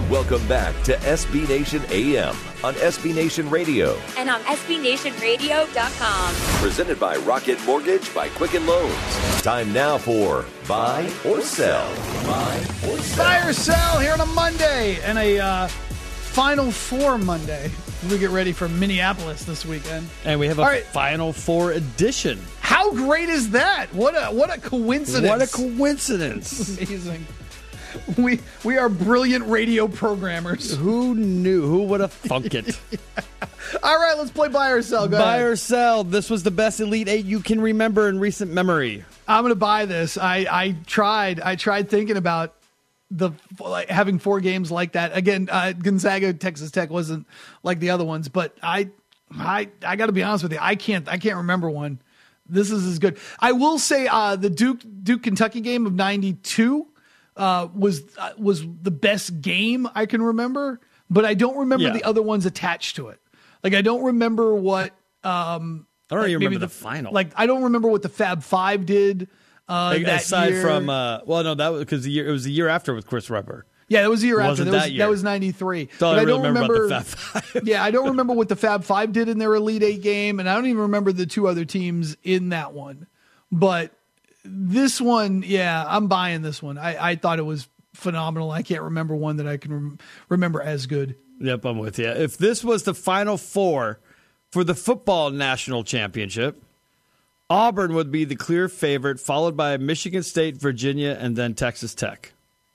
Welcome back to SB Nation AM on SB Nation Radio. And on SBNationRadio.com. Presented by Rocket Mortgage by Quicken Loans. Time now for Buy or Sell. Buy or Sell. Buy or Sell here on a Monday and a Final Four Monday. We get ready for Minneapolis this weekend. And we have a Final Four edition. How great is that? What a coincidence. What a coincidence. Amazing. We are brilliant radio programmers. Who knew? Who would have thunk it? All right, let's play Buy or Sell. Go Buy ahead. or Sell. This was the best Elite Eight you can remember in recent memory. I'm going to buy this. I tried thinking about having 4 games like that. Again, Gonzaga, Texas Tech wasn't like the other ones, but I got to be honest with you. I can't remember one. This is as good. I will say the Duke Kentucky game of '92 was the best game I can remember, but I don't remember the other ones attached to it. Like I don't remember what. I don't even remember the final. Like I don't remember what the Fab Five did. Aside year. from, that was because it was the year after with Chris Webber. Yeah, that was the year after. Wasn't that year. That was '93. But I don't remember about the Fab Five. Yeah, I don't remember what the Fab Five did in their Elite Eight game, and I don't even remember the 2 other teams in that one. But this one, yeah, I'm buying this one. I thought it was phenomenal. I can't remember one that I can remember as good. Yep, I'm with you. If this was the Final Four for the football national championship, Auburn would be the clear favorite, followed by Michigan State, Virginia, and then Texas Tech.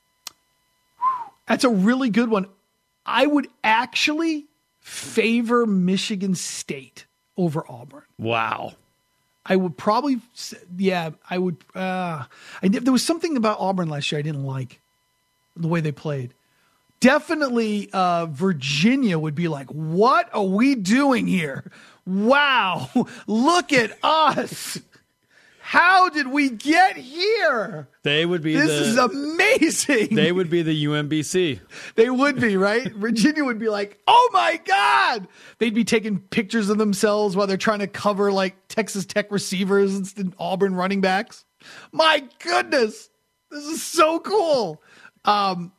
That's a really good one. I would actually favor Michigan State over Auburn. Wow. I would probably, I would. There was something about Auburn last year I didn't like, the way they played. Definitely Virginia would be like, what are we doing here? Wow, look at us. How did we get here? They would be This is amazing. They would be the UMBC. They would be, right? Virginia would be like, oh my God. They'd be taking pictures of themselves while they're trying to cover like Texas Tech receivers instead of Auburn running backs. My goodness. This is so cool. So I'm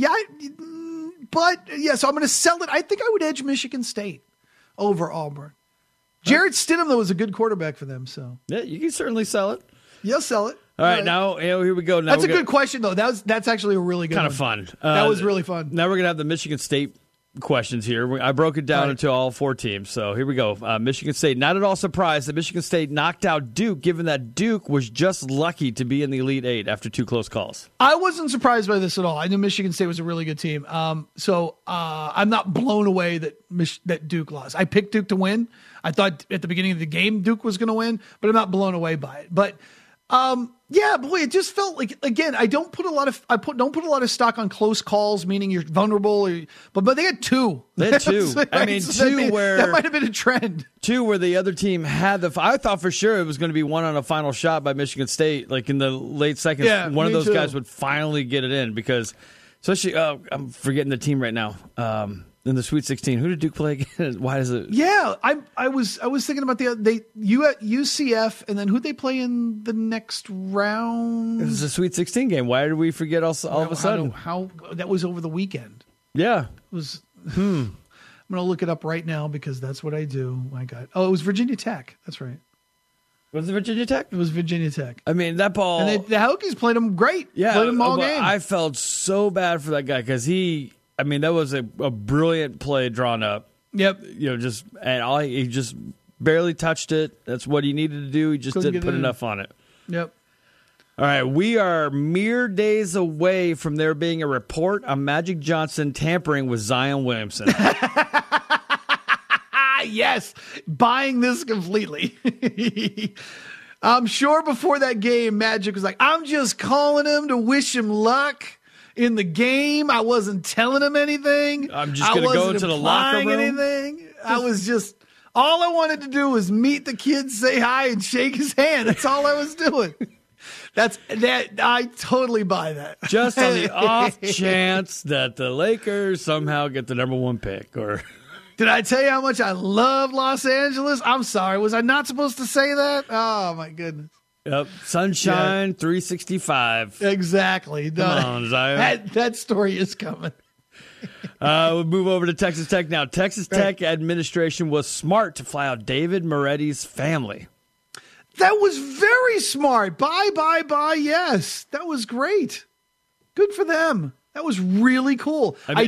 going to sell it. I think I would edge Michigan State over Auburn. Jared Stidham, though, was a good quarterback for them. So yeah, you can certainly sell it. Yeah, sell it. All right, now here we go. Now that's a good question, though. That's actually a really good kind of fun. That was really fun. Now we're going to have the Michigan State questions here. I broke it down into all 4 teams. So here we go. Michigan State, not at all surprised that Michigan State knocked out Duke, given that Duke was just lucky to be in the Elite Eight after 2 close calls. I wasn't surprised by this at all. I knew Michigan State was a really good team. So I'm not blown away that Duke lost. I picked Duke to win. I thought at the beginning of the game Duke was going to win, but I'm not blown away by it. But it just felt like, again, I don't put a lot of stock on close calls, meaning you're vulnerable. But they had 2. They had 2. Right? I mean, 2 where that might have been a trend. 2 where the other team had I thought for sure it was going to be one on a final shot by Michigan State, like in the late seconds. Yeah, one of those guys would finally get it in because, especially, I'm forgetting the team right now. In the Sweet 16, who did Duke play again? Why is it? Yeah, I was thinking about UCF, and then who'd they play in the next round? It was a Sweet 16 game. Why did we forget all of a sudden? How that was over the weekend. Yeah, it was. I'm going to look it up right now because that's what I do. My God, it was Virginia Tech. That's right. Was it Virginia Tech? It was Virginia Tech. I mean, that ball. And the Hokies played them great. Yeah, played them all game. I felt so bad for that guy because that was a brilliant play drawn up. Yep. He just barely touched it. That's what he needed to do. He just didn't put enough on it. Yep. All right, we are mere days away from there being a report on Magic Johnson tampering with Zion Williamson. Yes, buying this completely. I'm sure before that game, Magic was like, I'm just calling him to wish him luck in the game. I wasn't telling him anything. I'm just going to go to the locker room. Anything. I was just, all I wanted to do was meet the kid, say hi, and shake his hand. That's all I was doing. I totally buy that. Just on the off chance that the Lakers somehow get the number 1 pick. Or did I tell you how much I love Los Angeles? I'm sorry. Was I not supposed to say that? Oh, my goodness. Yep. Sunshine 365. Exactly. Come on, Zion. That story is coming. We'll move over to Texas Tech now. Texas Tech administration was smart to fly out David Moretti's family. That was very smart. Bye. Yes, that was great. Good for them. That was really cool. I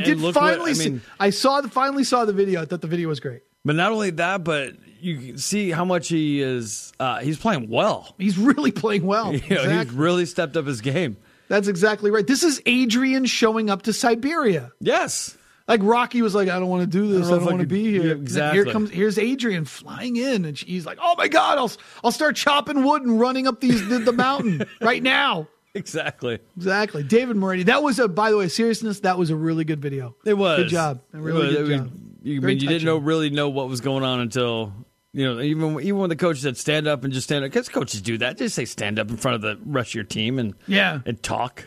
finally saw the video. I thought the video was great. But not only that, but you can see how much he is. He's playing well. He's really playing well. Exactly. He's really stepped up his game. That's exactly right. This is Adrian showing up to Siberia. Yes. Like Rocky was like, I don't want to do this. I don't want to be here. Yeah, exactly. Here's Adrian flying in, and he's like, oh my God, I'll start chopping wood and running up the mountain right now. Exactly. David Moretti. That was by the way, seriousness, that was a really good video. It was. Good job. Good job. You didn't really know what was going on until, even when the coach said stand up and just stand up, because coaches do that. Just say stand up in front of the rest of your team and talk.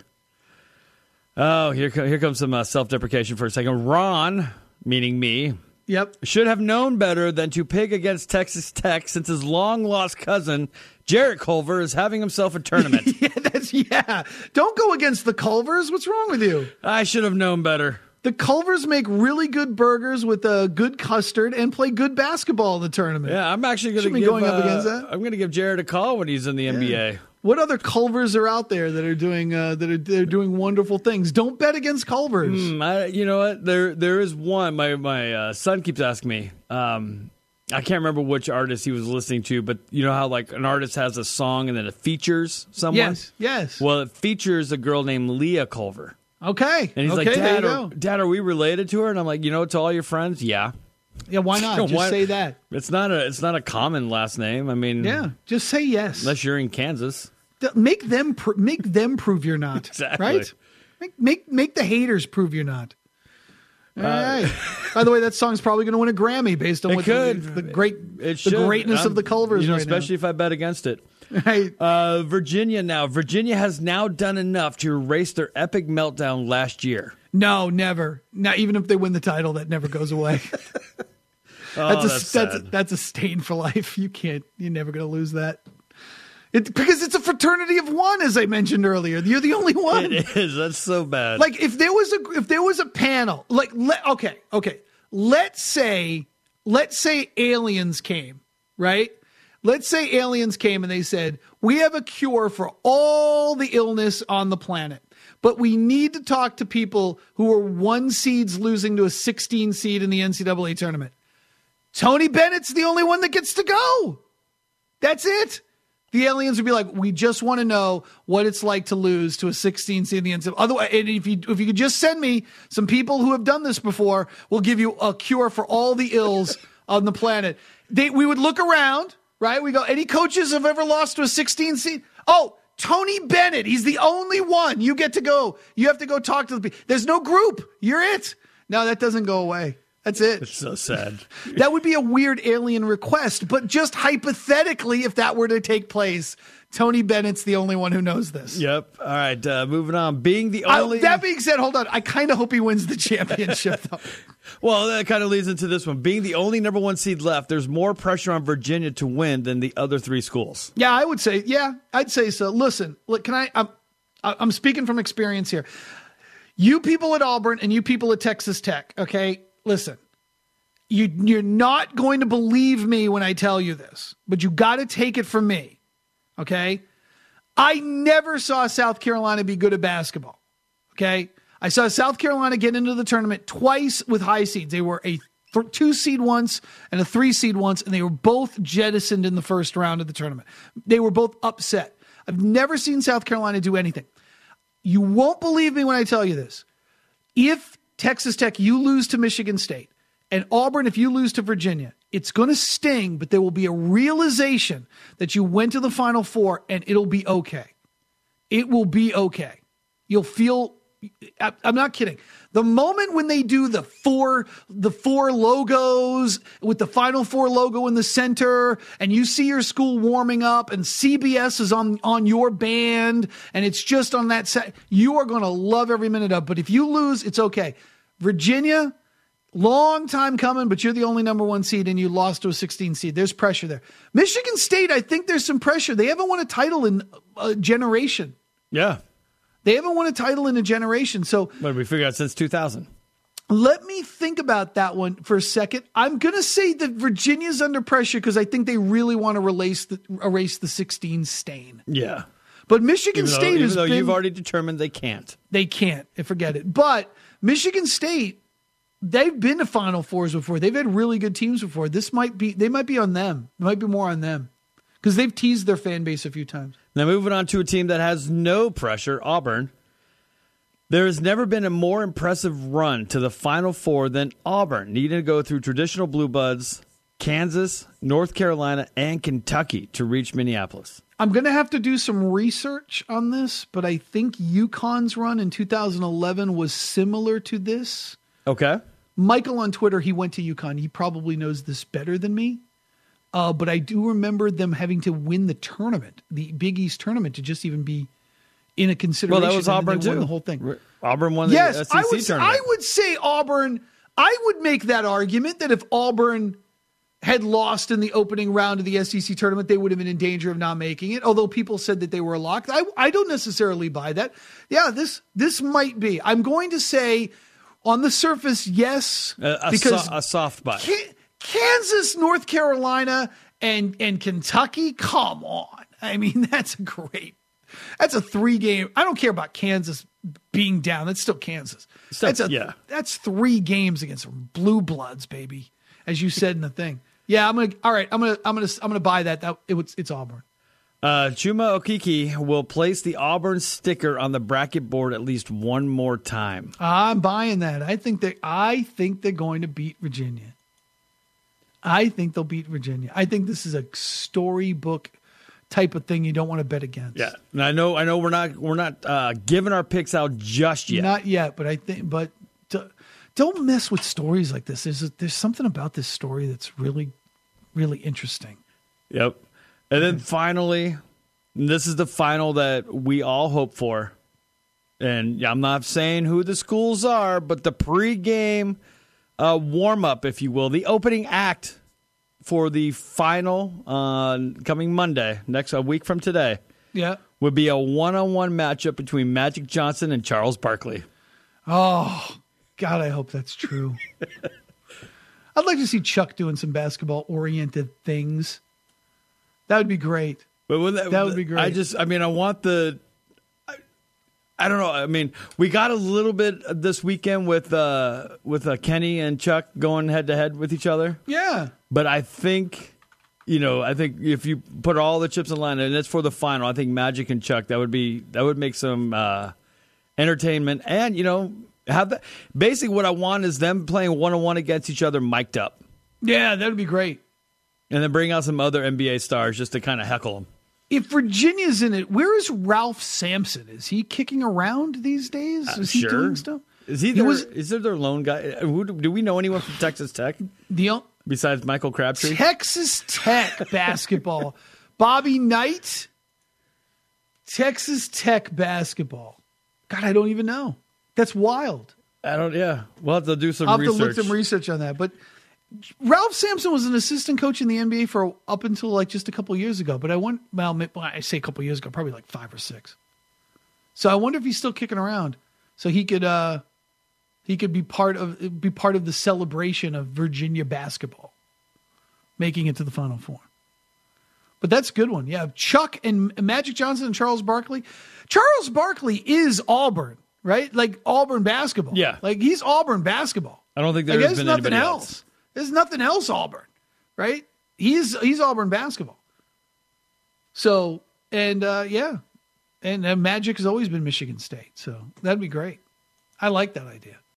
Oh, here comes some self-deprecation for a second. Ron, meaning me, should have known better than to pig against Texas Tech since his long-lost cousin, Jarrett Culver, is having himself a tournament. Don't go against the Culvers. What's wrong with you? I should have known better. The Culvers make really good burgers with a good custard and play good basketball in the tournament. Yeah, I'm actually going to going up against that. I'm going to give Jarrett a call when he's in the NBA. What other Culvers are out there that are doing they're doing wonderful things? Don't bet against Culvers. You know what? There is one. My son keeps asking me. I can't remember which artist he was listening to, but you know how like an artist has a song and then it features someone? Yes. Well, it features a girl named Leah Culver. Okay. And he's like, Dad, are we related to her? And I'm like, to all your friends? Yeah. Yeah, why not? Just say that. It's not a common last name. I mean, just say yes. Unless you're in Kansas. Make them prove you're not. Exactly. Right? Make the haters prove you're not. All right. By the way, that song's probably going to win a Grammy based on the greatness of the Culvers right especially now. if I bet against it. Right. Virginia now. Virginia has now done enough to erase their epic meltdown last year. No, never. Not even if they win the title, that never goes away. That's a stain for life. You're never going to lose that. Because it's a fraternity of one, as I mentioned earlier. You're the only one. It is. That's so bad. Like if there was a panel, like okay. Let's say aliens came, right? Let's say aliens came and they said, we have a cure for all the illness on the planet, but we need to talk to people who are 1 seeds losing to a 16 seed in the NCAA tournament. Tony Bennett's the only one that gets to go. That's it. The aliens would be like, we just want to know what it's like to lose to a 16 seed in the NCAA. Otherwise, and if you could just send me some people who have done this before, we'll give you a cure for all the ills on the planet. We would look around, right? We go, any coaches have ever lost to a 16 seed? Oh, Tony Bennett. He's the only one. You get to go. You have to go talk to the people. There's no group. You're it. No, that doesn't go away. That's it. It's so sad. That would be a weird alien request, but just hypothetically, if that were to take place, Tony Bennett's the only one who knows this. Yep. All right. Moving on. Being the only. That being said, hold on. I kind of hope he wins the championship, though. Well, that kind of leads into this one. Being the only number 1 seed left, there's more pressure on Virginia to win than the other 3 schools. Yeah, I would say. Yeah, I'd say so. Listen, look, I'm speaking from experience here. You people at Auburn and you people at Texas Tech, okay? Listen, you're not going to believe me when I tell you this, but you got to take it from me, okay? I never saw South Carolina be good at basketball, okay? I saw South Carolina get into the tournament twice with high seeds. They were a 2 seed once and a 3 seed once, and they were both jettisoned in the first round of the tournament. They were both upset. I've never seen South Carolina do anything. You won't believe me when I tell you this. If Texas Tech, you lose to Michigan State, and Auburn, if you lose to Virginia, it's going to sting, but there will be a realization that you went to the Final Four, and it'll be okay. It will be okay. You'll feel, I'm not kidding. The moment when they do the four logos with the Final Four logo in the center, and you see your school warming up, and CBS is on your band, and it's just on that set, you are going to love every minute of it. But if you lose, it's okay. Virginia, long time coming, but you're the only number 1 seed, and you lost to a 16 seed. There's pressure there. Michigan State, I think there's some pressure. They haven't won a title in a generation. Yeah. They haven't won a title in a generation. So, what did we figure out since 2000? Let me think about that one for a second. I'm going to say that Virginia's under pressure because I think they really want to erase the 16 stain. Yeah. But Michigan State even though you've already determined they can't. They can't. Forget it. But Michigan State, they've been to Final Fours before. They've had really good teams before. They might be on them. It might be more on them because they've teased their fan base a few times. Now moving on to a team that has no pressure, Auburn. There has never been a more impressive run to the Final Four than Auburn, needing to go through traditional Blue Bloods, Kansas, North Carolina, and Kentucky to reach Minneapolis. I'm going to have to do some research on this, but I think UConn's run in 2011 was similar to this. Okay. Michael on Twitter, he went to UConn. He probably knows this better than me. But I do remember them having to win the tournament, the Big East tournament, to just even be in a consideration. Well, that was Auburn too. The whole thing. Auburn won the SEC tournament. I would say Auburn. I would make that argument that if Auburn had lost in the opening round of the SEC tournament, they would have been in danger of not making it. Although people said that they were locked, I don't necessarily buy that. Yeah, this might be. I'm going to say, on the surface, yes, because a soft buy. Kansas, North Carolina, and Kentucky. Come on, I mean that's a 3-game. I don't care about Kansas being down. That's still Kansas. That's 3 games against Blue Bloods, baby, as you said in the thing. Yeah, I'm gonna buy that. It's Auburn. Chuma Okeke will place the Auburn sticker on the bracket board at least one more time. I'm buying that. I think they're going to beat Virginia. I think they'll beat Virginia. I think this is a storybook type of thing you don't want to bet against. Yeah, and I know we're not giving our picks out just yet. Not yet, but don't mess with stories like this. There's something about this story that's really, really interesting. Yep. And then finally, this is the final that we all hope for. And I'm not saying who the schools are, but the pregame warm-up, if you will, the opening act for the final coming Monday, a week from today, would be a one-on-one matchup between Magic Johnson and Charles Barkley. Oh, God, I hope that's true. I'd like to see Chuck doing some basketball-oriented things. That would be great. But that would be great. I want the... I don't know. I mean, we got a little bit this weekend with Kenny and Chuck going head-to-head with each other. Yeah. But I think if you put all the chips in line, and it's for the final, I think Magic and Chuck, that would make some entertainment. And, have that. Basically what I want is them playing one-on-one against each other mic'd up. Yeah, that would be great. And then bring out some other NBA stars just to kind of heckle them. If Virginia's in it, where is Ralph Sampson? Is he kicking around these days? Is he doing stuff? Is he is there their lone guy? Do we know anyone from Texas Tech? Besides Michael Crabtree? Texas Tech basketball. Bobby Knight? Texas Tech basketball. God, I don't even know. That's wild. We'll have to do some research. I'll have to look some research on that. But Ralph Sampson was an assistant coach in the NBA for up until just a couple years ago. But I say a couple years ago, probably 5 or 6. So I wonder if he's still kicking around. So he could be part of the celebration of Virginia basketball, making it to the Final Four. But that's a good one. Yeah, Chuck and Magic Johnson and Charles Barkley. Charles Barkley is Auburn, right? Like Auburn basketball. Yeah, he's Auburn basketball. I don't think there's been anybody else. There's nothing else Auburn, right? He's Auburn basketball. So, and Magic has always been Michigan State. So that'd be great. I like that idea.